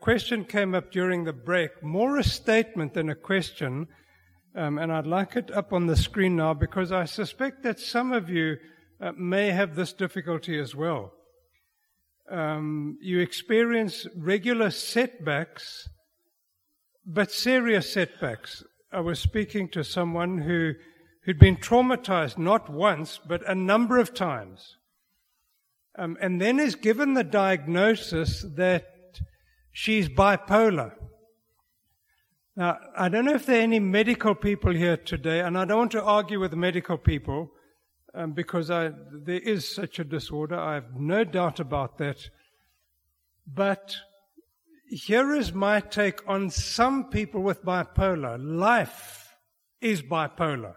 question came up during the break, more a statement than a question, and I'd like it up on the screen now because I suspect that some of you may have this difficulty as well. You experience regular setbacks, but serious setbacks. I was speaking to someone who'd been traumatized not once, but a number of times. And then is given the diagnosis that she's bipolar. Now, I don't know if there are any medical people here today, and I don't want to argue with medical people, because there is such a disorder. I have no doubt about that. But here is my take on some people with bipolar. Life is bipolar.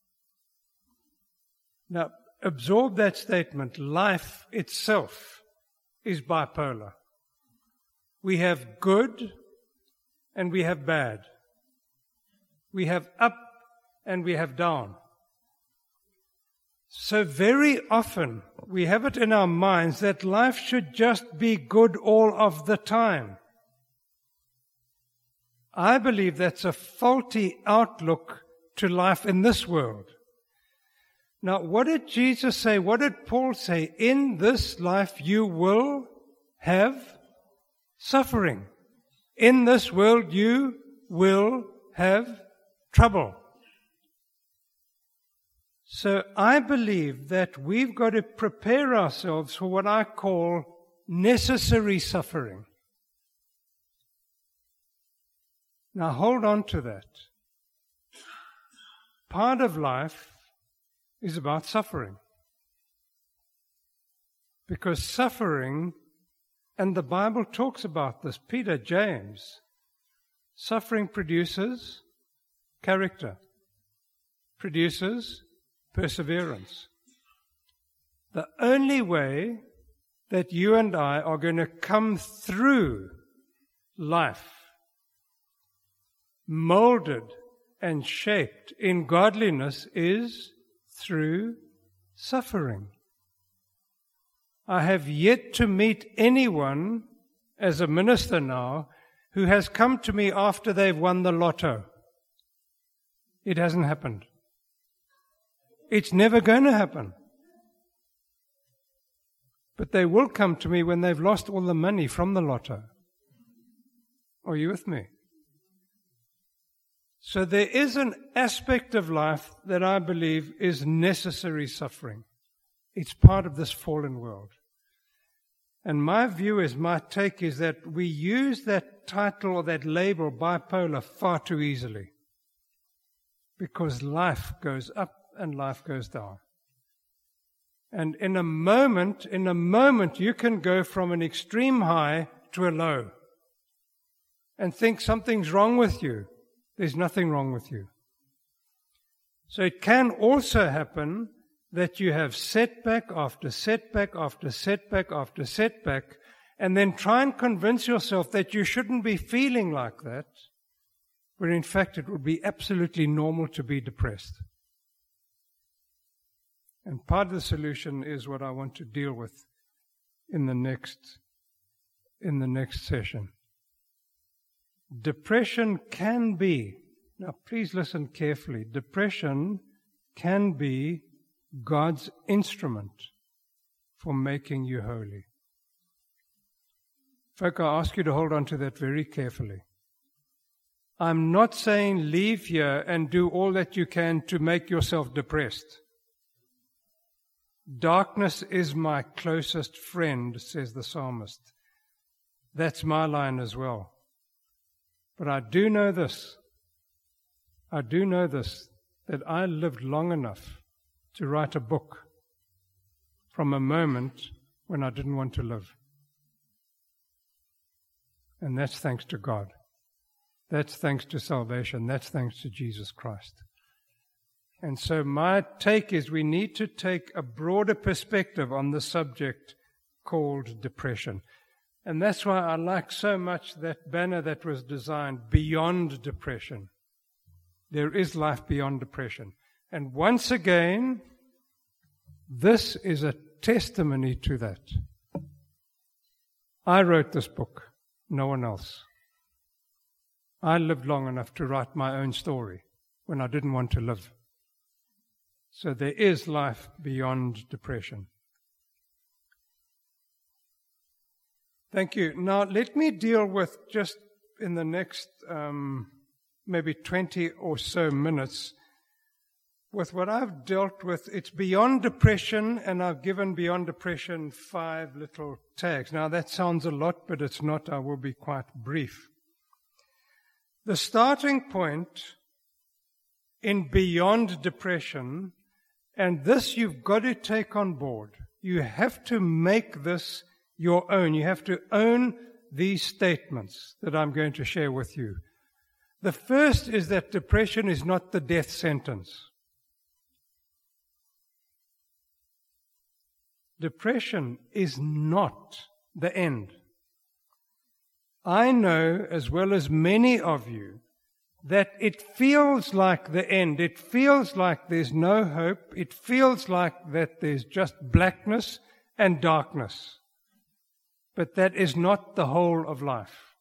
Now, absorb that statement. Life itself is bipolar. We have good and we have bad. We have up and we have down. So very often we have it in our minds that life should just be good all of the time. I believe that's a faulty outlook to life in this world. Now, what did Jesus say? What did Paul say? In this life you will have suffering. In this world you will have trouble. So I believe that we've got to prepare ourselves for what I call necessary suffering. Now hold on to that. Part of life is about suffering. Because suffering, and the Bible talks about this, Peter, James, suffering produces character, produces perseverance. The only way that you and I are going to come through life molded and shaped in godliness is through suffering. I have yet to meet anyone as a minister now who has come to me after they've won the lotto. It hasn't happened. It's never going to happen. But they will come to me when they've lost all the money from the lotto. Are you with me? So there is an aspect of life that I believe is necessary suffering. It's part of this fallen world. And my view is, my take is that we use that title or that label, bipolar, far too easily. Because life goes up and life goes down. And in a moment, you can go from an extreme high to a low and think something's wrong with you. There's nothing wrong with you. So it can also happen that you have setback after setback after setback after setback, and then try and convince yourself that you shouldn't be feeling like that, where in fact it would be absolutely normal to be depressed. And part of the solution is what I want to deal with in the next session. Depression can be, now please listen carefully, depression can be God's instrument for making you holy. Folk, I ask you to hold on to that very carefully. I'm not saying leave here and do all that you can to make yourself depressed. Darkness is my closest friend, says the psalmist. That's my line as well. But I do know this, that I lived long enough to write a book from a moment when I didn't want to live. And that's thanks to God. That's thanks to salvation. That's thanks to Jesus Christ. And so my take is we need to take a broader perspective on the subject called depression. And that's why I like so much that banner that was designed, Beyond Depression. There is life beyond depression. And once again, this is a testimony to that. I wrote this book. no one else. I lived long enough to write my own story when I didn't want to live. So there is life beyond depression. Thank you. Now let me deal with, just in the next maybe 20 or so minutes, with what I've dealt with. It's beyond depression, and I've given beyond depression 5 little tags. Now that sounds a lot, but it's not. I will be quite brief. The starting point in beyond depression, and this you've got to take on board. You have to make this your own. You have to own these statements that I'm going to share with you. The first is that depression is not the death sentence. Depression is not the end. I know, as well as many of you, that it feels like the end. It feels like there's no hope. It feels like that there's just blackness and darkness. But that is not the whole of life.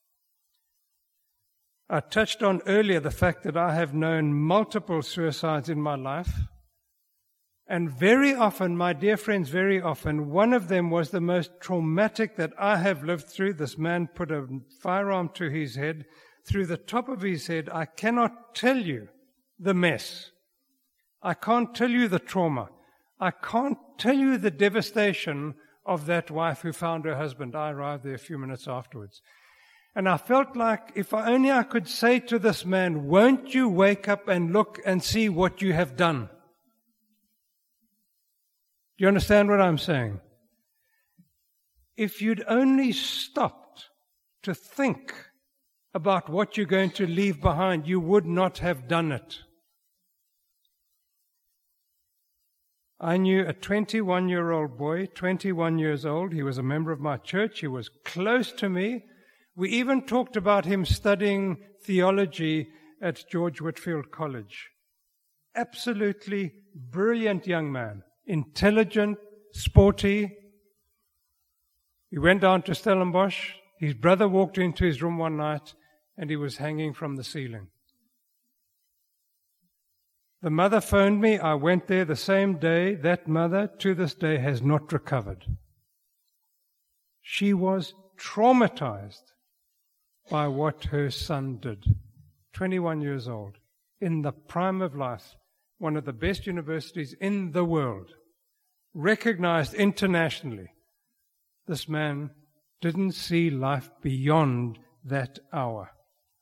I touched on earlier the fact that I have known multiple suicides in my life. And very often, my dear friends, very often, one of them was the most traumatic that I have lived through. This man put a firearm to his head, through the top of his head. I cannot tell you the mess. I can't tell you the trauma. I can't tell you the devastation of that wife who found her husband. I arrived there a few minutes afterwards. And I felt like if I could say to this man, won't you wake up and look and see what you have done? Do you understand what I'm saying? If you'd only stopped to think about what you're going to leave behind, you would not have done it. I knew a 21-year-old boy, 21 years old. He was a member of my church. He was close to me. We even talked about him studying theology at George Whitefield College. Absolutely brilliant young man. Intelligent, sporty. He went down to Stellenbosch. His brother walked into his room one night and he was hanging from the ceiling. The mother phoned me. I went there the same day. That mother, to this day, has not recovered. She was traumatized by what her son did. 21 years old, in the prime of life, one of the best universities in the world, recognized internationally. This man didn't see life beyond that hour.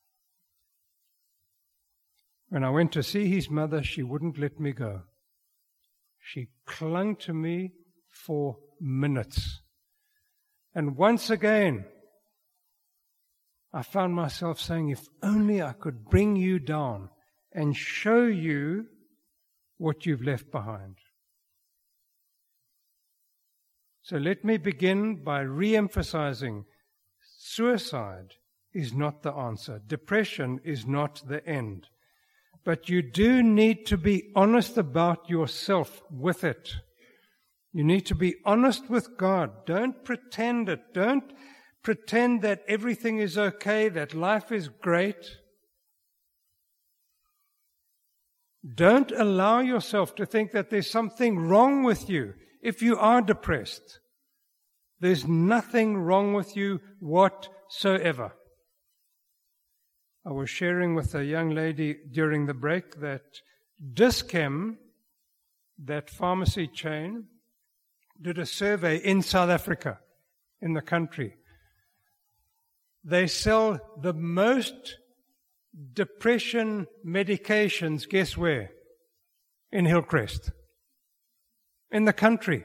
When I went to see his mother, she wouldn't let me go. She clung to me for minutes. And once again, I found myself saying, if only I could bring you down and show you what you've left behind. So let me begin by re-emphasizing suicide is not the answer. Depression is not the end. But you do need to be honest about yourself with it. You need to be honest with God. Don't pretend it. Don't pretend that everything is okay, that life is great. Don't allow yourself to think that there's something wrong with you if you are depressed. There's nothing wrong with you whatsoever. I was sharing with a young lady during the break that Dis-Chem, that pharmacy chain, did a survey in South Africa, in the country. They sell the most depression medications, guess where? In Hillcrest. In the country.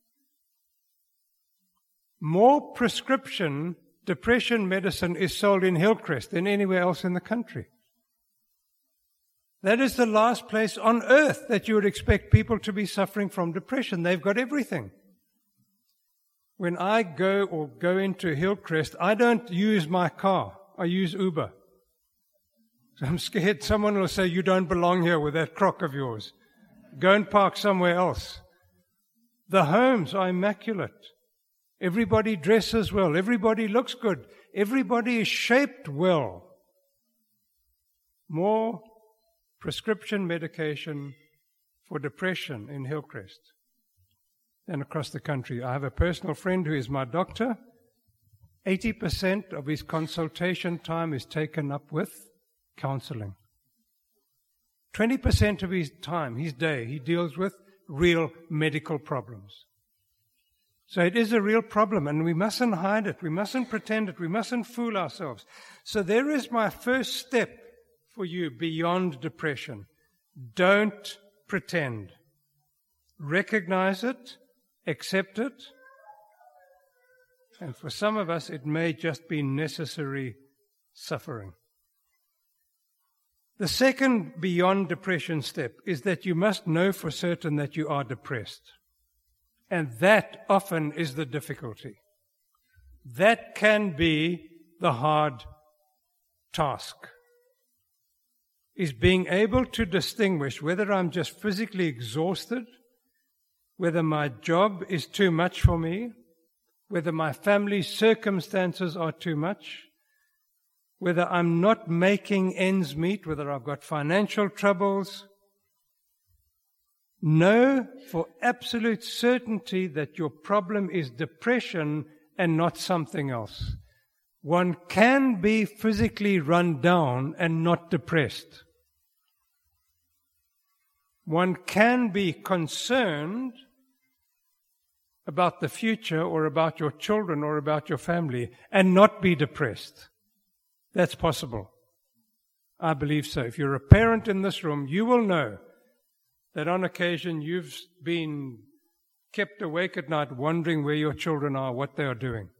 More prescription depression medicine is sold in Hillcrest than anywhere else in the country. That is the last place on earth that you would expect people to be suffering from depression. They've got everything. When I go into Hillcrest, I don't use my car. I use Uber. So I'm scared someone will say, you don't belong here with that crock of yours. Go and park somewhere else. The homes are immaculate. Everybody dresses well. Everybody looks good. Everybody is shaped well. More prescription medication for depression in Hillcrest than across the country. I have a personal friend who is my doctor. 80% of his consultation time is taken up with counseling. 20% of his time, his day, he deals with real medical problems. So it is a real problem, and we mustn't hide it. We mustn't pretend it. We mustn't fool ourselves. So there is my first step for you beyond depression. Don't pretend. Recognize it, accept it, and for some of us it may just be necessary suffering. The second beyond depression step is that you must know for certain that you are depressed. And that often is the difficulty. That can be the hard task, is being able to distinguish whether I'm just physically exhausted, whether my job is too much for me, whether my family circumstances are too much, whether I'm not making ends meet, whether I've got financial troubles. Know for absolute certainty that your problem is depression and not something else. One can be physically run down and not depressed. One can be concerned about the future or about your children or about your family and not be depressed. That's possible. I believe so. If you're a parent in this room, you will know that on occasion you've been kept awake at night wondering where your children are, what they are doing.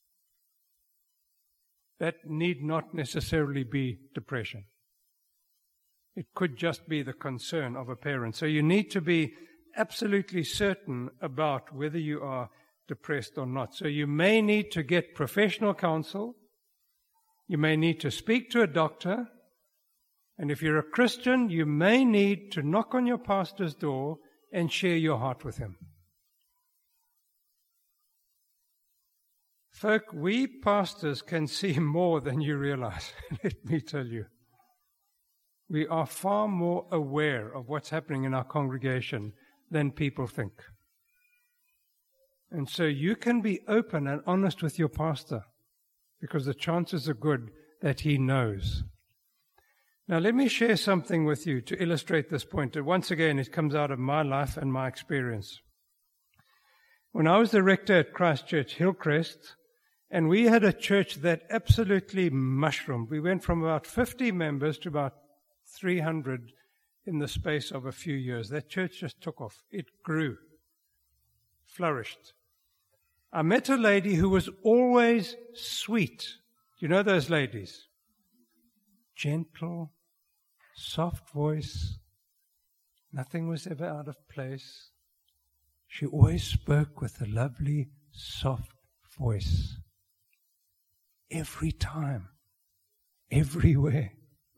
That need not necessarily be depression. It could just be the concern of a parent. So you need to be absolutely certain about whether you are depressed or not. So you may need to get professional counsel. You may need to speak to a doctor. And if you're a Christian, you may need to knock on your pastor's door and share your heart with him. Folk, we pastors can see more than you realize, let me tell you. We are far more aware of what's happening in our congregation than people think. And so you can be open and honest with your pastor, because the chances are good that he knows. Now let me share something with you to illustrate this point. And once again, it comes out of my life and my experience. When I was the rector at Christ Church Hillcrest, and we had a church that absolutely mushroomed. We went from about 50 members to about 300 in the space of a few years. That church just took off. It grew, flourished. I met a lady who was always sweet. Do you know those ladies? Gentle, soft voice. Nothing was ever out of place. She always spoke with a lovely, soft voice. Every time. Everywhere.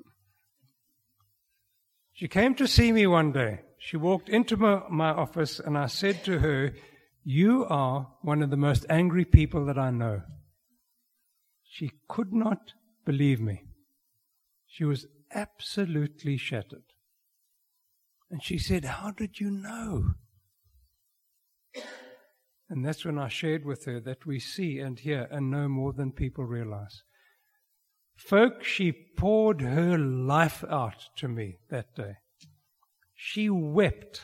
She came to see me one day. She walked into my office and I said to her, "You are one of the most angry people that I know." She could not believe me. She was absolutely shattered. And she said, "How did you know?" And that's when I shared with her that we see and hear and know more than people realize. Folk, she poured her life out to me that day. She wept.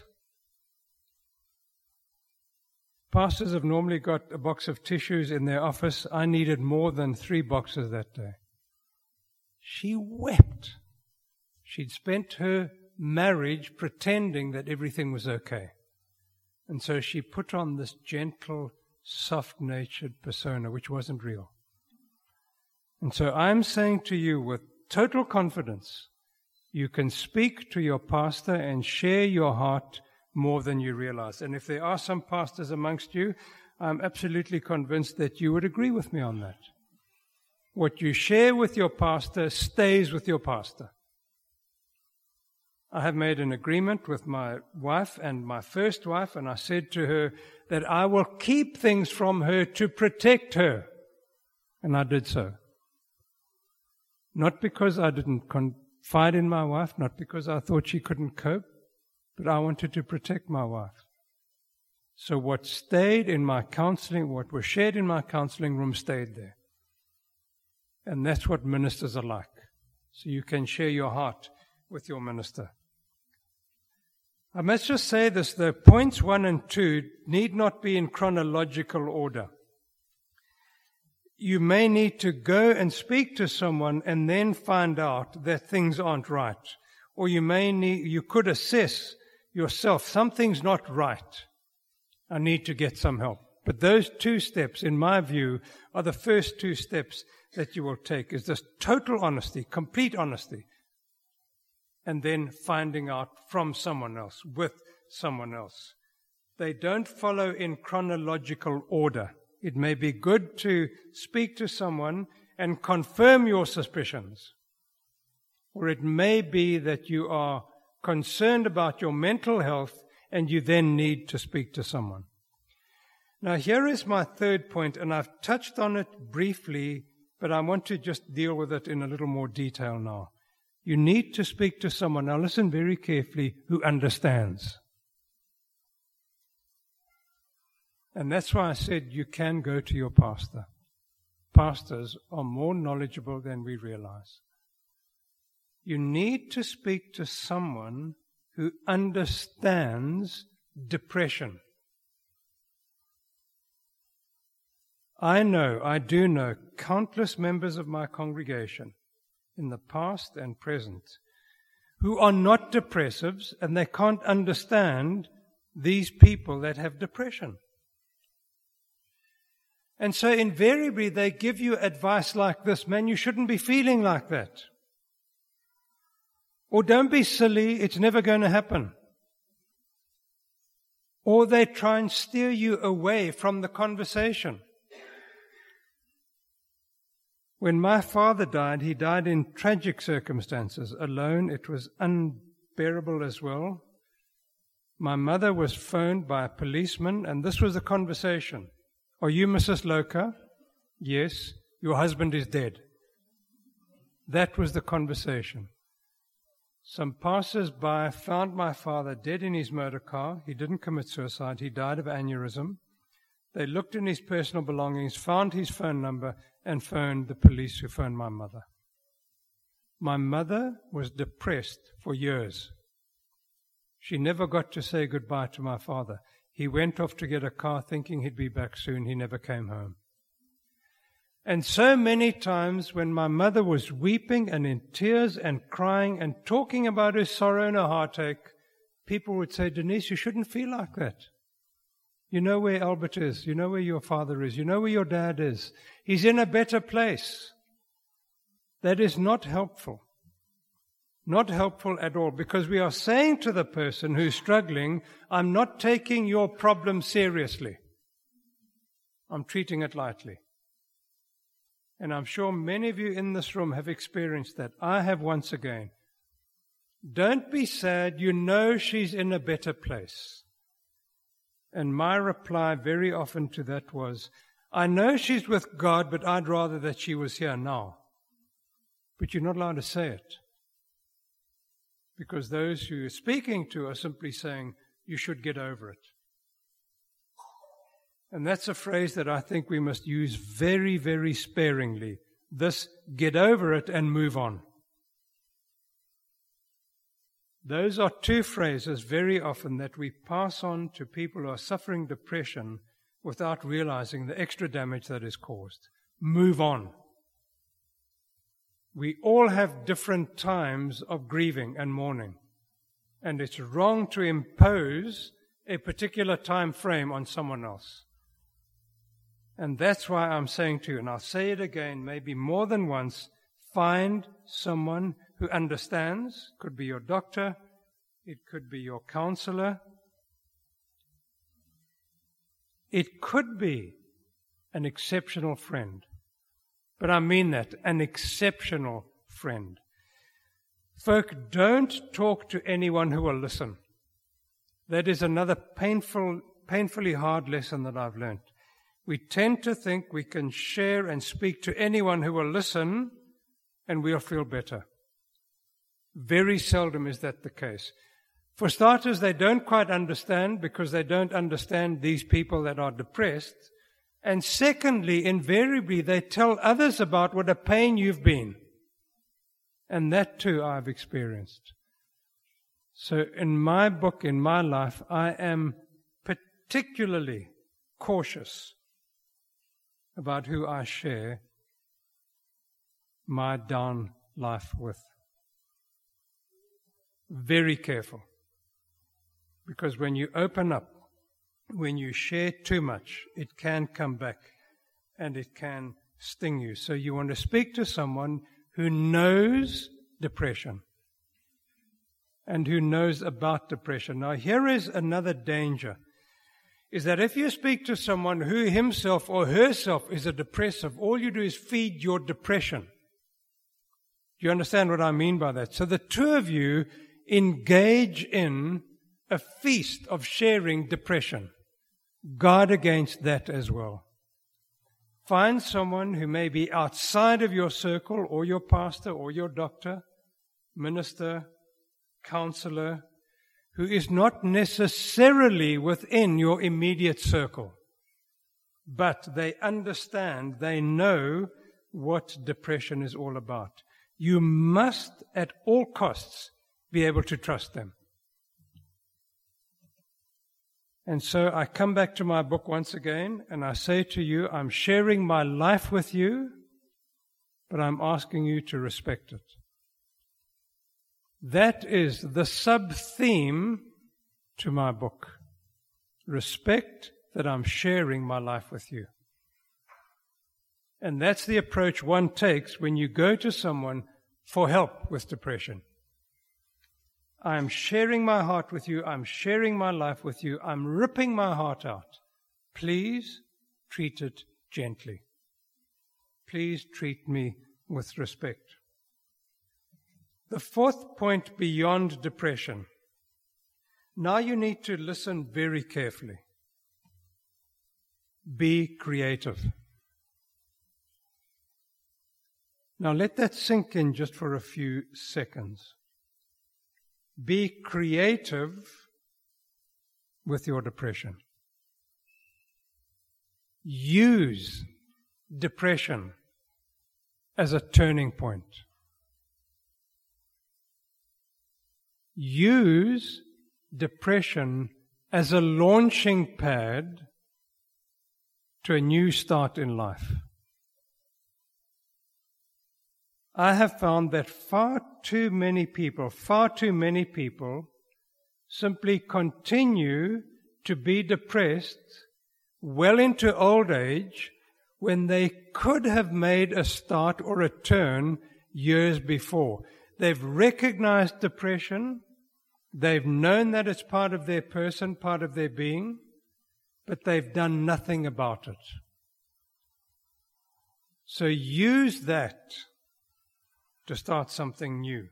Pastors have normally got a box of tissues in their office. I needed more than 3 boxes that day. She wept. She'd spent her marriage pretending that everything was okay. And so she put on this gentle, soft-natured persona, which wasn't real. And so I'm saying to you with total confidence, you can speak to your pastor and share your heart more than you realize. And if there are some pastors amongst you, I'm absolutely convinced that you would agree with me on that. What you share with your pastor stays with your pastor. I have made an agreement with my wife and my first wife, and I said to her that I will keep things from her to protect her. And I did so. Not because I didn't confide in my wife, not because I thought she couldn't cope, but I wanted to protect my wife. So what stayed in my counseling, what was shared in my counseling room stayed there. And that's what ministers are like. So you can share your heart with your minister. I must just say this, though, points 1 and 2 need not be in chronological order. You may need to go and speak to someone and then find out that things aren't right. Or you could assess yourself, something's not right. I need to get some help. But those 2 steps, in my view, are the first 2 steps that you will take, is this total honesty, complete honesty, and then finding out from someone else, with someone else. They don't follow in chronological order. It may be good to speak to someone and confirm your suspicions. Or it may be that you are concerned about your mental health and you then need to speak to someone. Now here is my third point, and I've touched on it briefly, but I want to just deal with it in a little more detail now. You need to speak to someone, now listen very carefully, who understands. And that's why I said you can go to your pastor. Pastors are more knowledgeable than we realize. You need to speak to someone who understands depression. I do know countless members of my congregation in the past and present who are not depressives, and they can't understand these people that have depression. And so invariably they give you advice like this, man, you shouldn't be feeling like that. Or don't be silly, it's never going to happen. Or they try and steer you away from the conversation. When my father died, he died in tragic circumstances, alone. It was unbearable as well. My mother was phoned by a policeman, and this was the conversation. Are you Mrs. Loka? Yes. Your husband is dead. That was the conversation. Some passers-by found my father dead in his motor car. He didn't commit suicide. He died of aneurysm. They looked in his personal belongings, found his phone number, and phoned the police who phoned my mother. My mother was depressed for years. She never got to say goodbye to my father. He went off to get a car thinking he'd be back soon. He never came home. And so many times when my mother was weeping and in tears and crying and talking about her sorrow and her heartache, people would say, Denise, you shouldn't feel like that. You know where Albert is. You know where your father is. You know where your dad is. He's in a better place. That is not helpful. Not helpful at all, because we are saying to the person who's struggling, I'm not taking your problem seriously. I'm treating it lightly. And I'm sure many of you in this room have experienced that. I have once again. Don't be sad. You know she's in a better place. And my reply very often to that was, I know she's with God, but I'd rather that she was here now. But you're not allowed to say it. Because those who you're speaking to are simply saying, you should get over it. And that's a phrase that I think we must use very, very sparingly. This, get over it and move on. Those are 2 phrases very often that we pass on to people who are suffering depression without realizing the extra damage that is caused. Move on. We all have different times of grieving and mourning. And it's wrong to impose a particular time frame on someone else. And that's why I'm saying to you, and I'll say it again, maybe more than once, find someone who understands. Could be your doctor. It could be your counselor. It could be an exceptional friend. But I mean that, an exceptional friend. Folk, don't talk to anyone who will listen. That is another painfully hard lesson that I've learned. We tend to think we can share and speak to anyone who will listen, and we'll feel better. Very seldom is that the case. For starters, they don't quite understand because they don't understand these people that are depressed. And secondly, invariably, they tell others about what a pain you've been. And that too I've experienced. So in my book, in my life, I am particularly cautious about who I share my down life with. Very careful. Because when you open up, when you share too much, it can come back and it can sting you. So you want to speak to someone who knows depression and who knows about depression. Now, here is another danger, is that if you speak to someone who himself or herself is a depressive, all you do is feed your depression. Do you understand what I mean by that? So the two of you engage in a feast of sharing depression. Guard against that as well. Find someone who may be outside of your circle, or your pastor, or your doctor, minister, counselor, who is not necessarily within your immediate circle, but they understand, they know what depression is all about. You must, at all costs, be able to trust them. And so I come back to my book once again, and I say to you, I'm sharing my life with you, but I'm asking you to respect it. That is the sub-theme to my book. Respect that I'm sharing my life with you. And that's the approach one takes when you go to someone for help with depression. I'm sharing my heart with you. I'm sharing my life with you. I'm ripping my heart out. Please treat it gently. Please treat me with respect. The fourth point beyond depression. Now you need to listen very carefully. Be creative. Now let that sink in just for a few seconds. Be creative with your depression. Use depression as a turning point. Use depression as a launching pad to a new start in life. I have found that far too many people simply continue to be depressed well into old age when they could have made a start or a turn years before. They've recognized depression. They've known that it's part of their person, part of their being, but they've done nothing about it. So use that to start something new.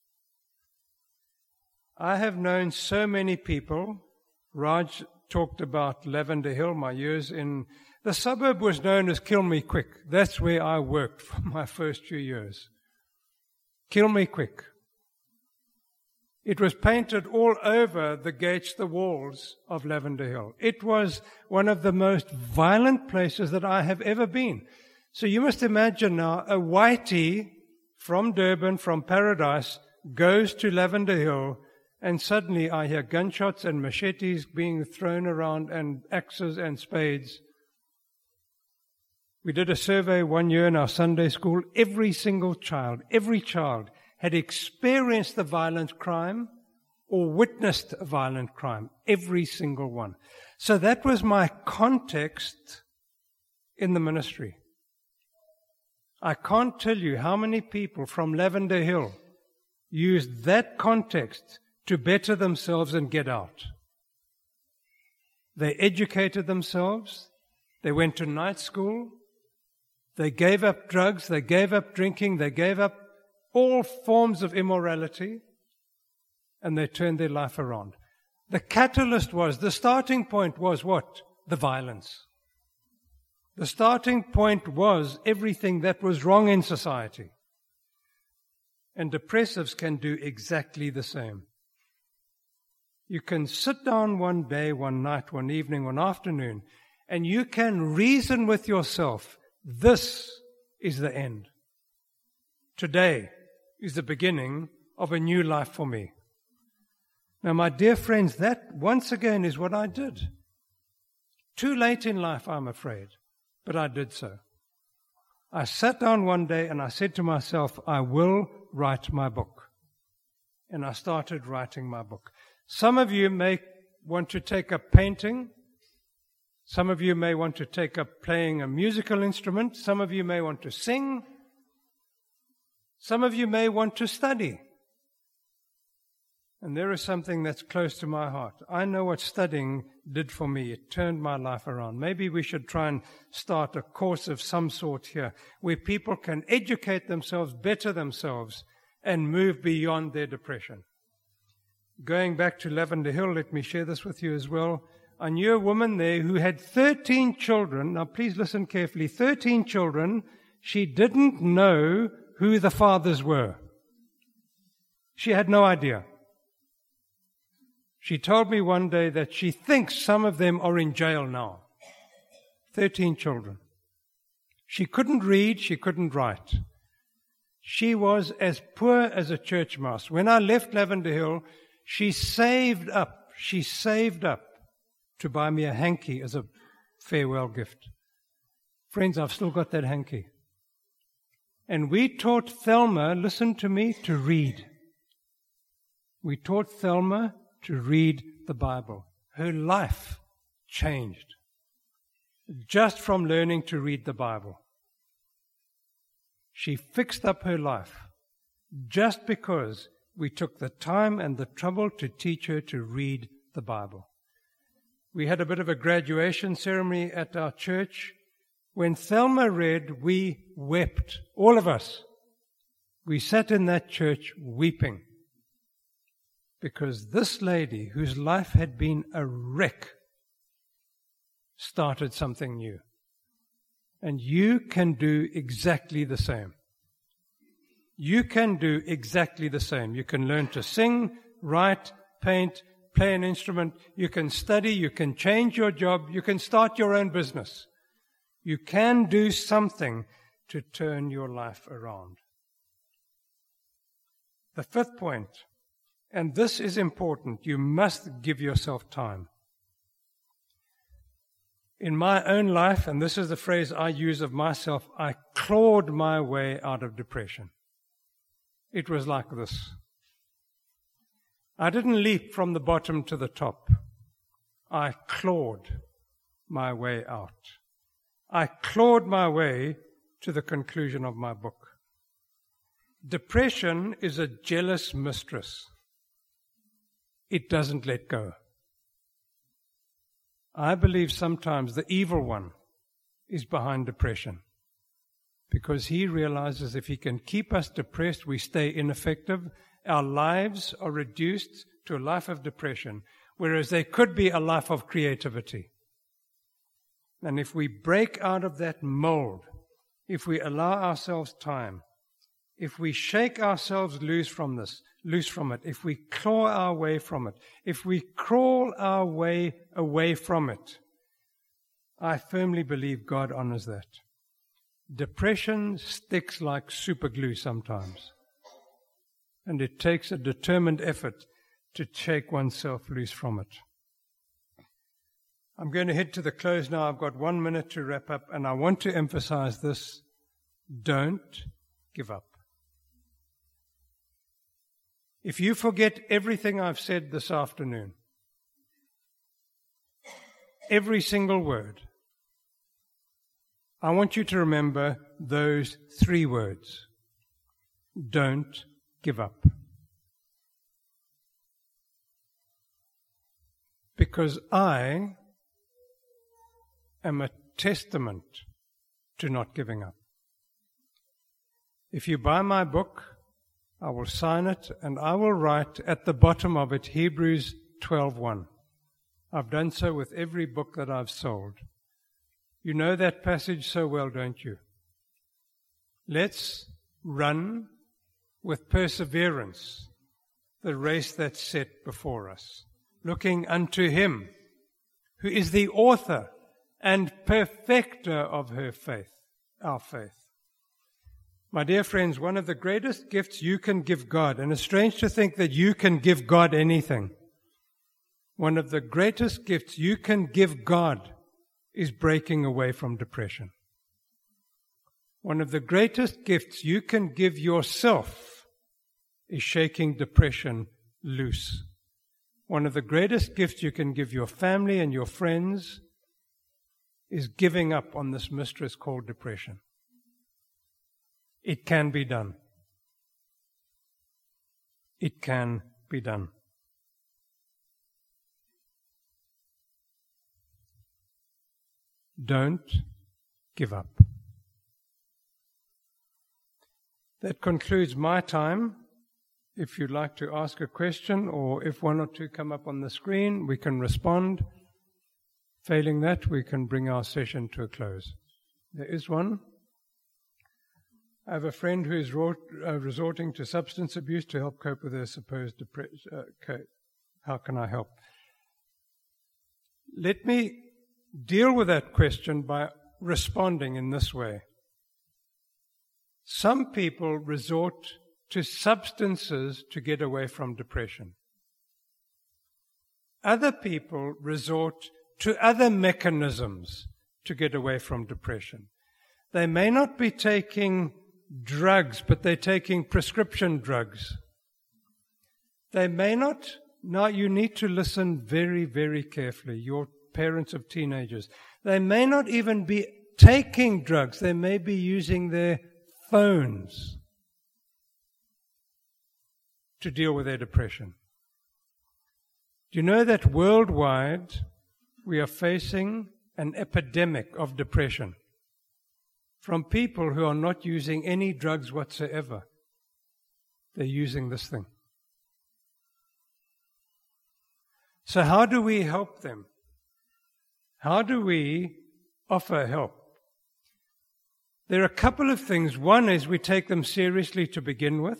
I have known so many people. Raj talked about Lavender Hill, my years in the suburb was known as Kill Me Quick. That's where I worked for my first few years. Kill Me Quick. It was painted all over the gates, the walls of Lavender Hill. It was one of the most violent places that I have ever been. So you must imagine now a whitey from Durban, from Paradise, goes to Lavender Hill, and suddenly I hear gunshots and machetes being thrown around and axes and spades. We did a survey one year in our Sunday school. Every child had experienced a violent crime or witnessed a violent crime. Every single one. So that was my context in the ministry. I can't tell you how many people from Lavender Hill used that context to better themselves and get out. They educated themselves. They went to night school. They gave up drugs. They gave up drinking. They gave up all forms of immorality. And they turned their life around. The catalyst was, the starting point was what? The violence. The starting point was everything that was wrong in society. And depressives can do exactly the same. You can sit down one day, one night, one evening, one afternoon, and you can reason with yourself, this is the end. Today is the beginning of a new life for me. Now, my dear friends, that once again is what I did. Too late in life, I'm afraid, but I did so. I sat down one day and I said to myself, I will write my book. And I started writing my book. Some of you may want to take up painting. Some of you may want to take up playing a musical instrument. Some of you may want to sing. Some of you may want to study. And there is something that's close to my heart. I know what studying did for me. It turned my life around. Maybe we should try and start a course of some sort here where people can educate themselves, better themselves, and move beyond their depression. Going back to Lavender Hill, let me share this with you as well. I knew a woman there who had 13 children. Now, please listen carefully. 13 children. She didn't know who the fathers were. She had no idea. She told me one day that she thinks some of them are in jail now. 13 children. She couldn't read, she couldn't write. She was as poor as a church mouse. When I left Lavender Hill, she saved up to buy me a hanky as a farewell gift. Friends, I've still got that hanky. And we taught Thelma, listen to me, to read. We taught Thelma to read the Bible. Her life changed just from learning to read the Bible. She fixed up her life just because we took the time and the trouble to teach her to read the Bible. We had a bit of a graduation ceremony at our church. When Thelma read, we wept, all of us. We sat in that church weeping. Because this lady, whose life had been a wreck, started something new. And you can do exactly the same. You can do exactly the same. You can learn to sing, write, paint, play an instrument. You can study. You can change your job. You can start your own business. You can do something to turn your life around. The fifth point. And this is important. You must give yourself time. In my own life, and this is the phrase I use of myself, I clawed my way out of depression. It was like this. I didn't leap from the bottom to the top. I clawed my way out. I clawed my way to the conclusion of my book. Depression is a jealous mistress. It doesn't let go. I believe sometimes the evil one is behind depression because he realizes if he can keep us depressed, we stay ineffective. Our lives are reduced to a life of depression, whereas they could be a life of creativity. And if we break out of that mold, if we allow ourselves time, if we shake ourselves loose from it, if we claw our way from it, if we crawl our way away from it, I firmly believe God honors that. Depression sticks like super glue sometimes. And it takes a determined effort to shake oneself loose from it. I'm going to head to the close now. I've got 1 minute to wrap up, and I want to emphasize this. Don't give up. If you forget everything I've said this afternoon, every single word, I want you to remember those 3 words. Don't give up. Because I am a testament to not giving up. If you buy my book, I will sign it and I will write at the bottom of it Hebrews 12:1. I've done so with every book that I've sold. You know that passage so well, don't you? Let's run with perseverance the race that's set before us, looking unto Him, who is the author and perfecter of our faith. My dear friends, one of the greatest gifts you can give God, and it's strange to think that you can give God anything. One of the greatest gifts you can give God is breaking away from depression. One of the greatest gifts you can give yourself is shaking depression loose. One of the greatest gifts you can give your family and your friends is giving up on this mistress called depression. It can be done. It can be done. Don't give up. That concludes my time. If you'd like to ask a question, or if one or two come up on the screen, we can respond. Failing that, we can bring our session to a close. There is one. I have a friend who is resorting to substance abuse to help cope with her supposed depression. How can I help? Let me deal with that question by responding in this way. Some people resort to substances to get away from depression. Other people resort to other mechanisms to get away from depression. They may not be taking drugs, but they're taking prescription drugs. They may not. Now you need to listen very, very carefully, your parents of teenagers. They may not even be taking drugs. They may be using their phones to deal with their depression. Do you know that worldwide we are facing an epidemic of depression from people who are not using any drugs whatsoever? They're using this thing. So how do we help them? How do we offer help? There are a couple of things. One is we take them seriously to begin with.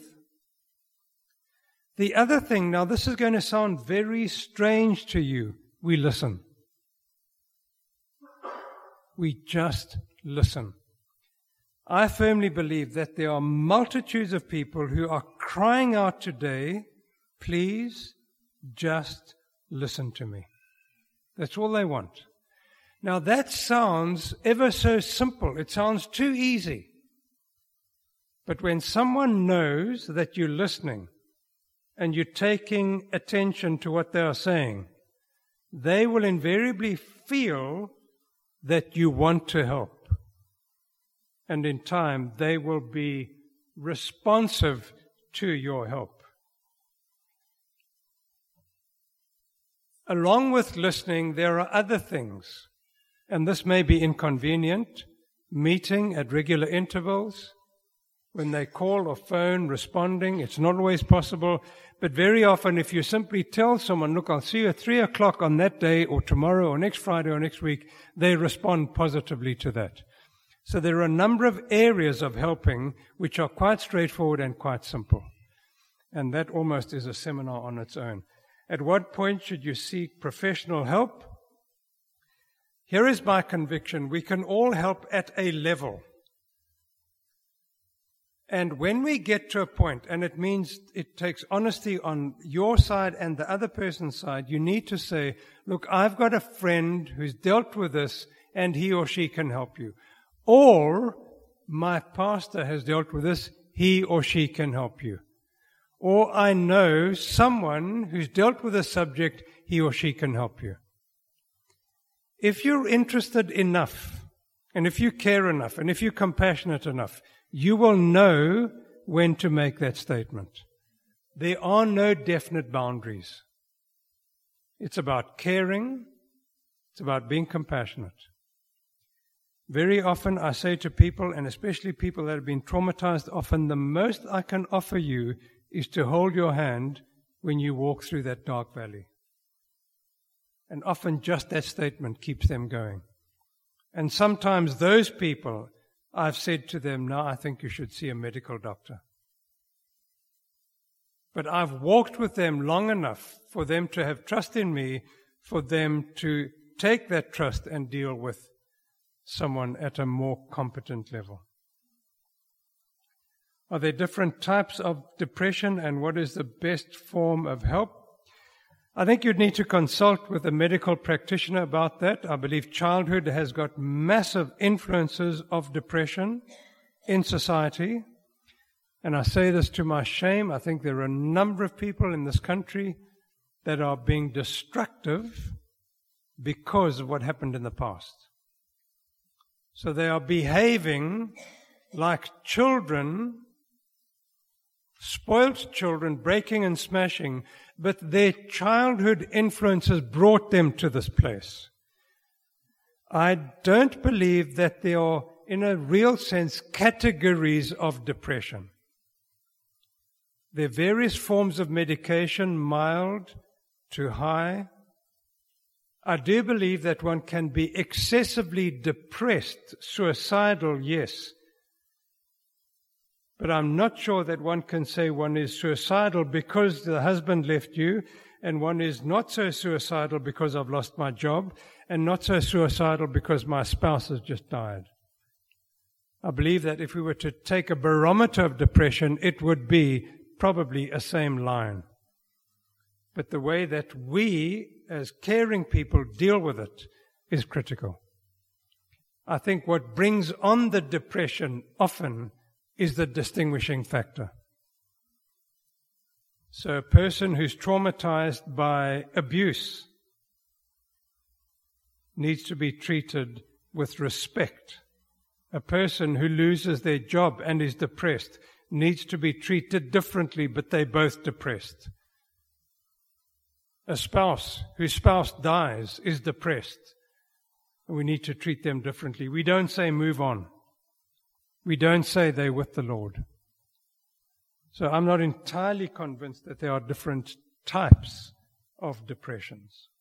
The other thing, now this is going to sound very strange to you, we listen. We just listen. I firmly believe that there are multitudes of people who are crying out today, please just listen to me. That's all they want. Now that sounds ever so simple. It sounds too easy. But when someone knows that you're listening and you're taking attention to what they are saying, they will invariably feel that you want to help. And in time, they will be responsive to your help. Along with listening, there are other things. And this may be inconvenient, meeting at regular intervals, when they call or phone, responding. It's not always possible, but very often if you simply tell someone, look, I'll see you at 3 o'clock on that day, or tomorrow, or next Friday, or next week, they respond positively to that. So there are a number of areas of helping which are quite straightforward and quite simple. And that almost is a seminar on its own. At what point should you seek professional help? Here is my conviction. We can all help at a level. And when we get to a point, and it means it takes honesty on your side and the other person's side, you need to say, look, I've got a friend who's dealt with this and he or she can help you. Or my pastor has dealt with this, he or she can help you. Or I know someone who's dealt with a subject, he or she can help you. If you're interested enough, and if you care enough, and if you're compassionate enough, you will know when to make that statement. There are no definite boundaries. It's about caring. It's about being compassionate. Very often I say to people, and especially people that have been traumatized, often the most I can offer you is to hold your hand when you walk through that dark valley. And often just that statement keeps them going. And sometimes those people, I've said to them, now I think you should see a medical doctor. But I've walked with them long enough for them to have trust in me, for them to take that trust and deal with someone at a more competent level. Are there different types of depression, and what is the best form of help? I think you'd need to consult with a medical practitioner about that. I believe childhood has got massive influences of depression in society. And I say this to my shame. I think there are a number of people in this country that are being destructive because of what happened in the past. So they are behaving like children, spoiled children, breaking and smashing, but their childhood influences brought them to this place. I don't believe that there are, in a real sense, categories of depression. There are various forms of medication, mild to high. I do believe that one can be excessively depressed, suicidal, yes. But I'm not sure that one can say one is suicidal because the husband left you, and one is not so suicidal because I've lost my job, and not so suicidal because my spouse has just died. I believe that if we were to take a barometer of depression, it would be probably a same line. But the way that we, as caring people, deal with it is critical. I think what brings on the depression often is the distinguishing factor. So a person who's traumatized by abuse needs to be treated with respect. A person who loses their job and is depressed needs to be treated differently, but they're both depressed. A spouse whose spouse dies is depressed. We need to treat them differently. We don't say move on. We don't say they're with the Lord. So I'm not entirely convinced that there are different types of depressions.